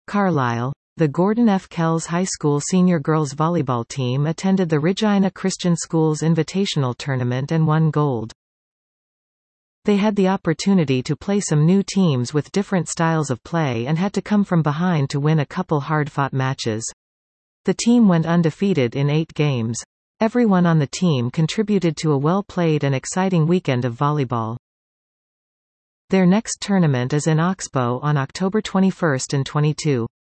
Carlisle. The Gordon F. Kells High School senior girls volleyball team attended the Regina Christian Schools Invitational Tournament and won gold. They had the opportunity to play some new teams with different styles of play and had to come from behind to win a couple hard-fought matches. The team went undefeated in 8 games. Everyone on the team contributed to a well-played and exciting weekend of volleyball. Their next tournament is in Oxbow on October 21 and 22.